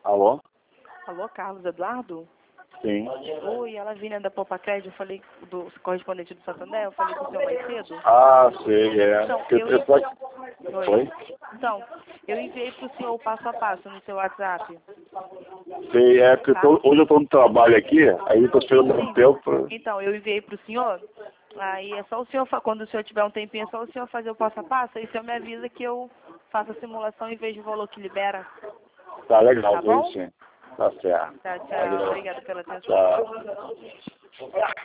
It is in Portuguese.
Alô? Alô, Carlos Eduardo? Sim. Oi, ela vinha da Poupa Crédito, eu falei do correspondente do Santander, eu falei com o senhor mais cedo. Ah, sei, é. Então, Oi? Então, eu enviei para o senhor o passo a passo no seu WhatsApp. Sei, é porque Tá? hoje eu tô no trabalho aqui, aí eu tô esperando um tempo pra... Então, eu enviei para o senhor, aí é só o senhor, quando o senhor tiver um tempinho, é só o senhor fazer o passo a passo, aí o senhor me avisa que eu faço a simulação e vejo o valor que libera. Tá legal, Tá bom? sim. Tá certo. Tá, tchau. Obrigada pela atenção. Tchau.